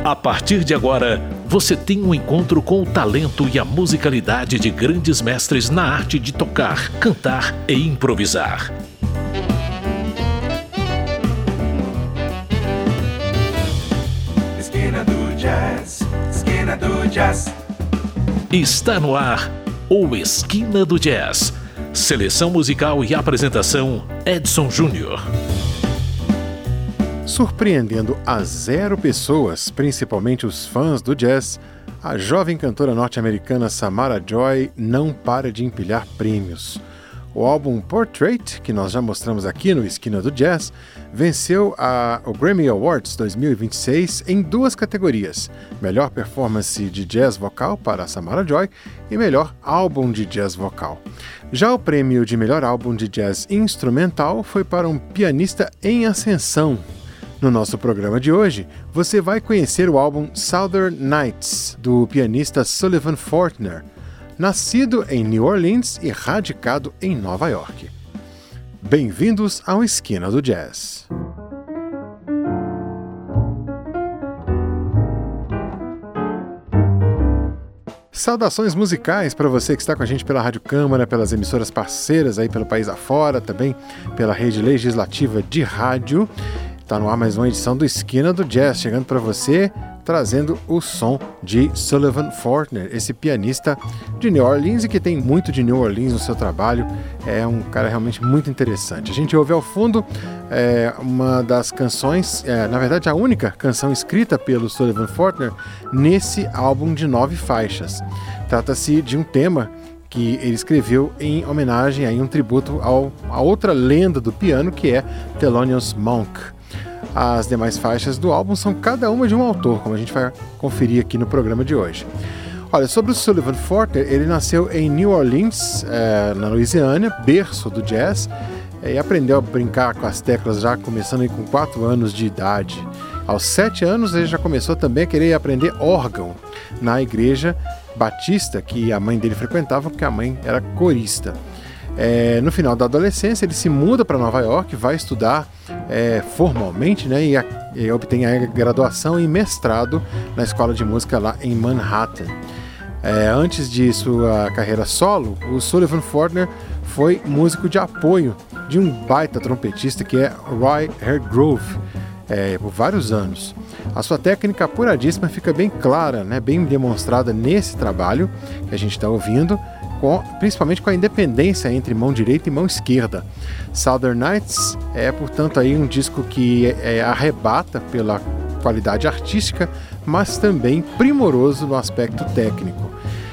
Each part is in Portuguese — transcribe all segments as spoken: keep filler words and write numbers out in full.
A partir de agora, você tem um encontro com o talento e a musicalidade de grandes mestres na arte de tocar, cantar e improvisar. Esquina do Jazz, Esquina do Jazz. Está no ar o Esquina do Jazz. Seleção musical e apresentação, Edson Júnior. Surpreendendo a zero pessoas, principalmente os fãs do jazz, a jovem cantora norte-americana Samara Joy não para de empilhar prêmios. O álbum Portrait, que nós já mostramos aqui no Esquina do Jazz, venceu a, o Grammy Awards dois mil e vinte e seis em duas categorias: Melhor Performance de Jazz Vocal para Samara Joy e Melhor Álbum de Jazz Vocal. Já o prêmio de Melhor Álbum de Jazz Instrumental foi para um pianista em ascensão. No nosso programa de hoje, você vai conhecer o álbum Southern Nights, do pianista Sullivan Fortner, nascido em New Orleans e radicado em Nova York. Bem-vindos ao Esquina do Jazz. Saudações musicais para você que está com a gente pela Rádio Câmara, pelas emissoras parceiras aí pelo país afora, também pela rede legislativa de rádio. Está no ar mais uma edição do Esquina do Jazz, chegando para você, trazendo o som de Sullivan Fortner, esse pianista de New Orleans e que tem muito de New Orleans no seu trabalho. É um cara realmente muito interessante. A gente ouve ao fundo é, uma das canções, é, na verdade a única canção escrita pelo Sullivan Fortner nesse álbum de nove faixas. Trata-se de um tema que ele escreveu em homenagem a um tributo ao, a outra lenda do piano, que é Thelonious Monk. As demais faixas do álbum são cada uma de um autor, como a gente vai conferir aqui no programa de hoje. Olha, sobre o Sullivan Fortner, ele nasceu em New Orleans, é, na Louisiana, berço do jazz, é, e aprendeu a brincar com as teclas já começando aí com quatro anos de idade. Aos sete anos ele já começou também a querer aprender órgão na igreja batista que a mãe dele frequentava, porque a mãe era corista. É, no final da adolescência ele se muda para Nova York, vai estudar é, formalmente, né, e, a, e obtém a graduação e mestrado na escola de música lá em Manhattan. É, antes de sua carreira solo, o Sullivan Fortner foi músico de apoio de um baita trompetista que é Roy Hargrove, é, por vários anos. A sua técnica apuradíssima fica bem clara, né, bem demonstrada nesse trabalho que a gente está ouvindo, Com, principalmente com a independência entre mão direita e mão esquerda. Southern Nights é, portanto, aí um disco que é, arrebata pela qualidade artística, mas também primoroso no aspecto técnico.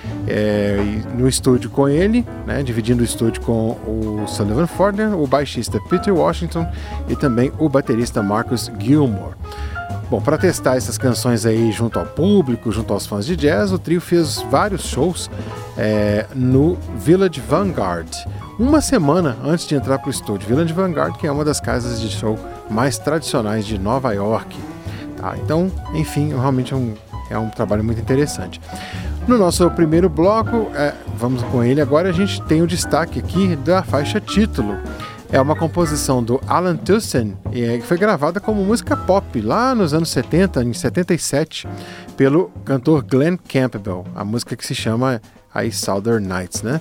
É, no estúdio com ele, né, dividindo o estúdio com o Sullivan Fortner, o baixista Peter Washington e também o baterista Marcus Gilmore. Bom, para testar essas canções aí junto ao público, junto aos fãs de jazz, o trio fez vários shows é, no Village Vanguard, uma semana antes de entrar para o estúdio. Village Vanguard, que é uma das casas de show mais tradicionais de Nova York. Tá, então, enfim, realmente é um, é um trabalho muito interessante. No nosso primeiro bloco, é, vamos com ele agora, a gente tem o destaque aqui da faixa título. É uma composição do Alan Toussaint, que foi gravada como música pop lá nos anos setenta, em setenta e sete, pelo cantor Glenn Campbell. A música que se chama aí Southern Nights, né?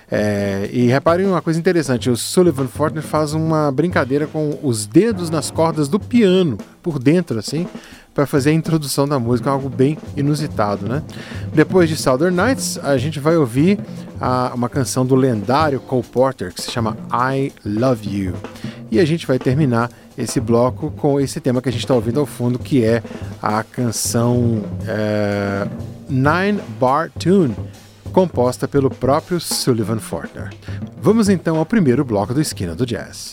É, e reparem uma coisa interessante, o Sullivan Fortner faz uma brincadeira com os dedos nas cordas do piano, por dentro assim, para fazer a introdução da música, algo bem inusitado, né? Depois de Southern Nights, a gente vai ouvir a, uma canção do lendário Cole Porter, que se chama I Love You. E a gente vai terminar esse bloco com esse tema que a gente está ouvindo ao fundo, que é a canção é, Nine Bar Tune, composta pelo próprio Sullivan Fortner. Vamos então ao primeiro bloco do Esquina do Jazz.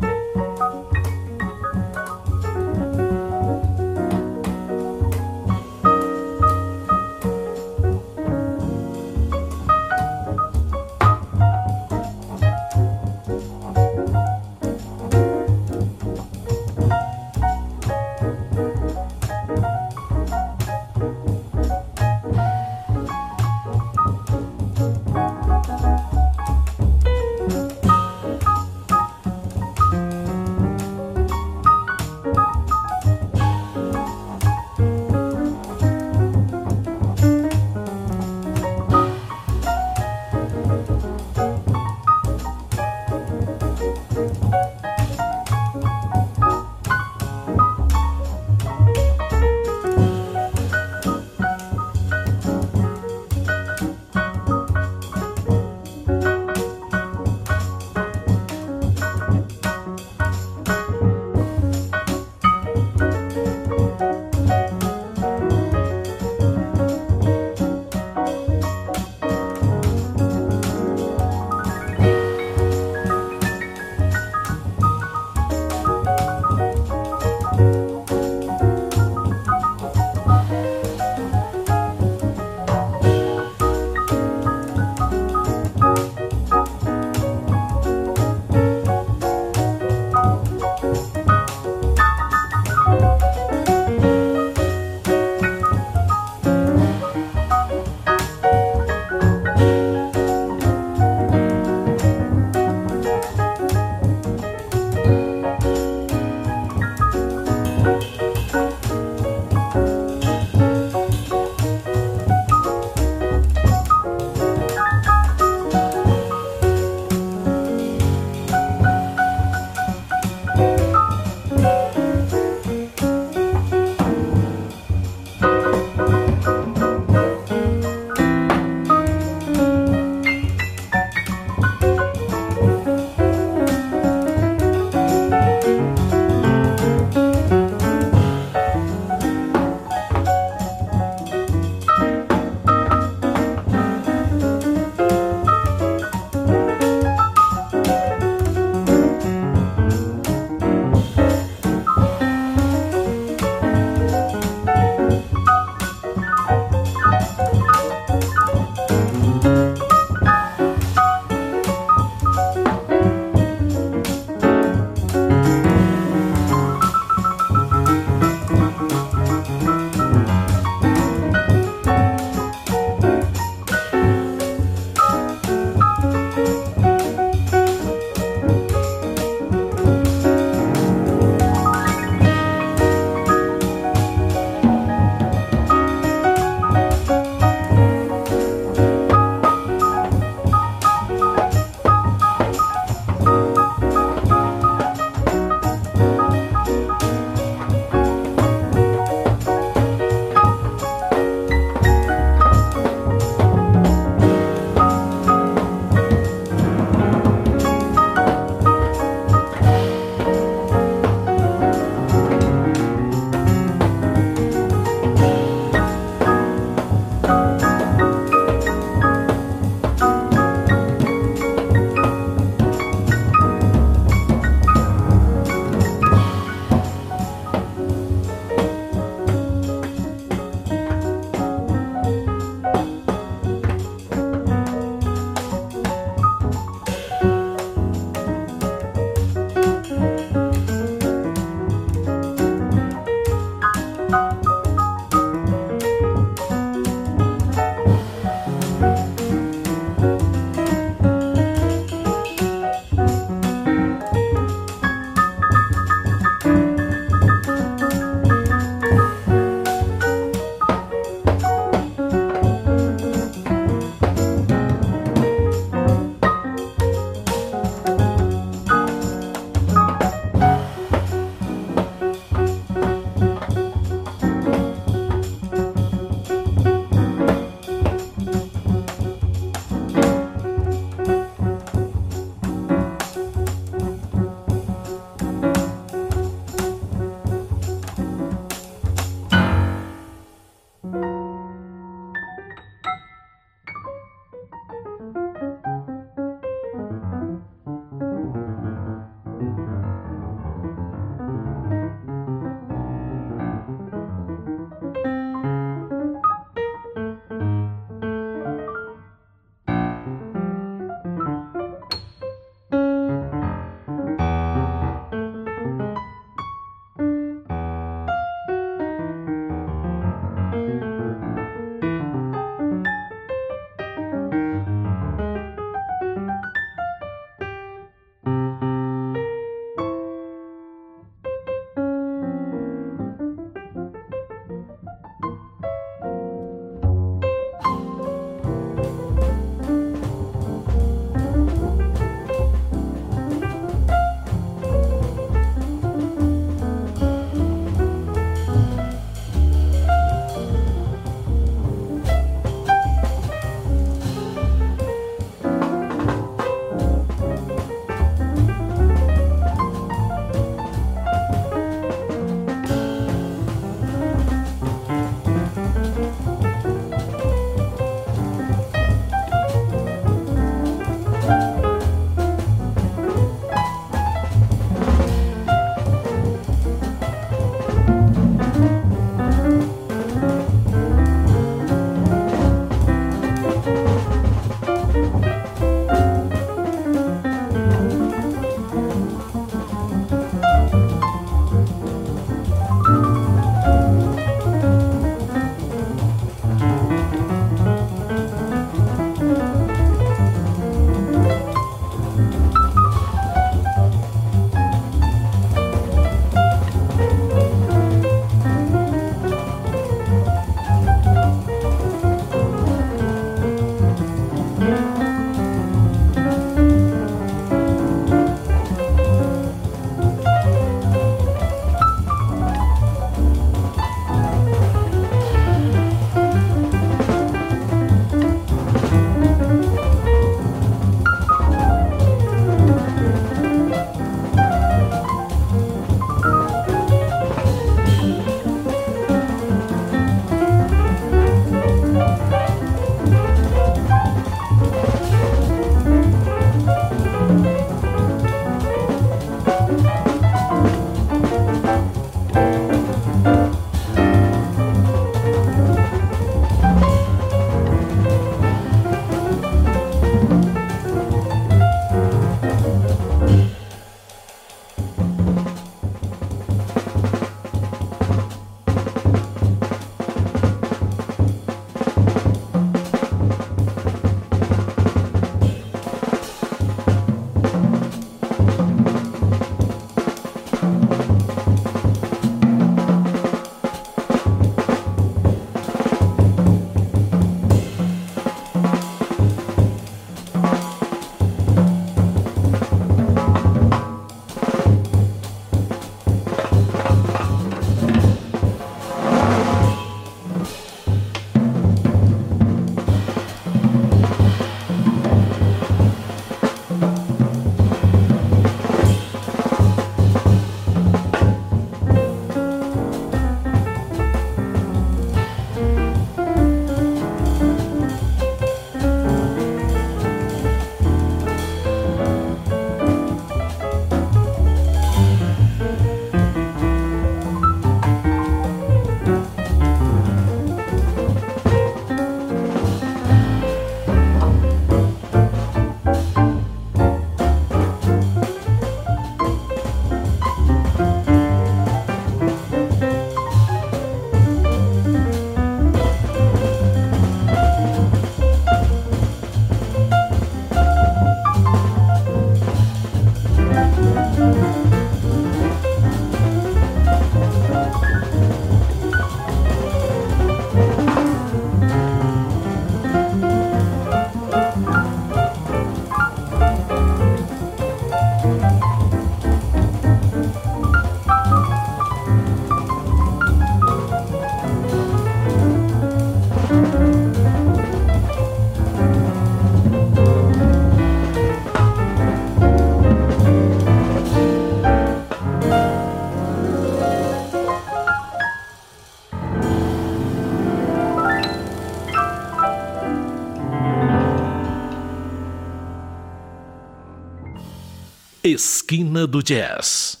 Esquina do Jazz.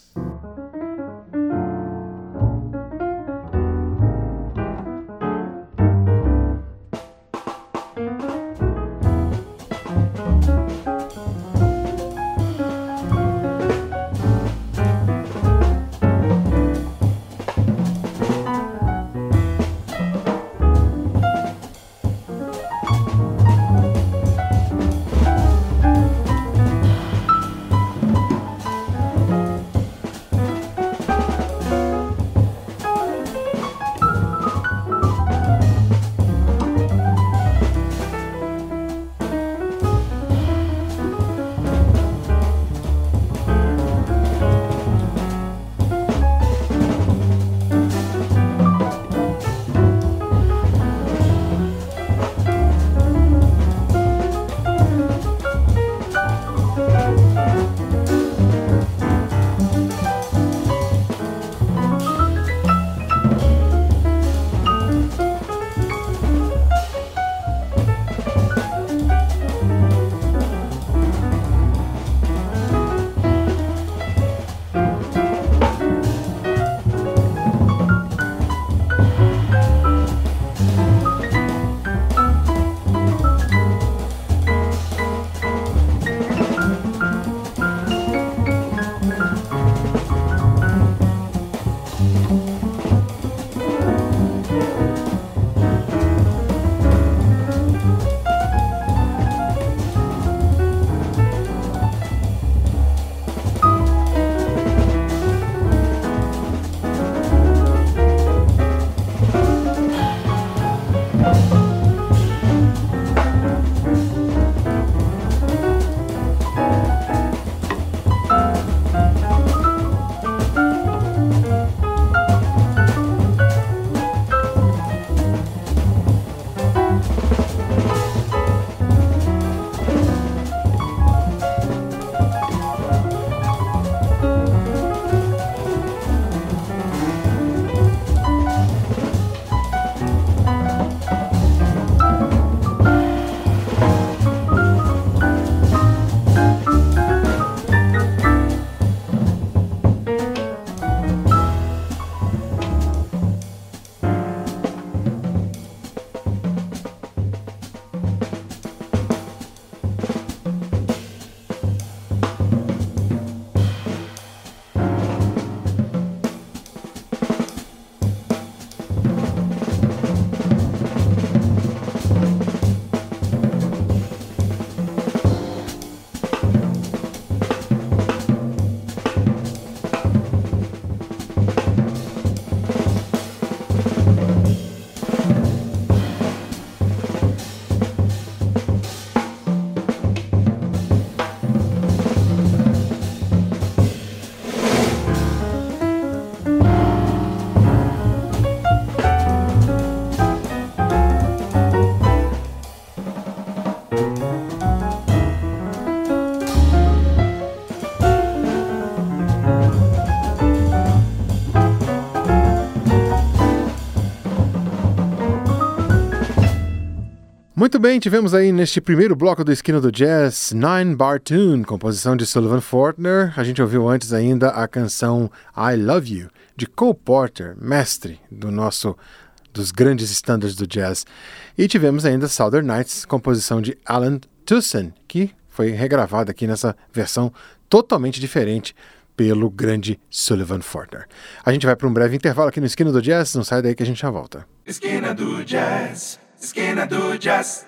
Muito bem, tivemos aí neste primeiro bloco do Esquina do Jazz, Nine Bar Tune, composição de Sullivan Fortner. A gente ouviu antes ainda a canção I Love You, de Cole Porter, mestre do nosso, dos grandes estándares do jazz. E tivemos ainda Southern Nights, composição de Alan Toussaint, que foi regravada aqui nessa versão totalmente diferente pelo grande Sullivan Fortner. A gente vai para um breve intervalo aqui no Esquina do Jazz, não sai daí que a gente já volta. Esquina do Jazz, Esquina do Jazz.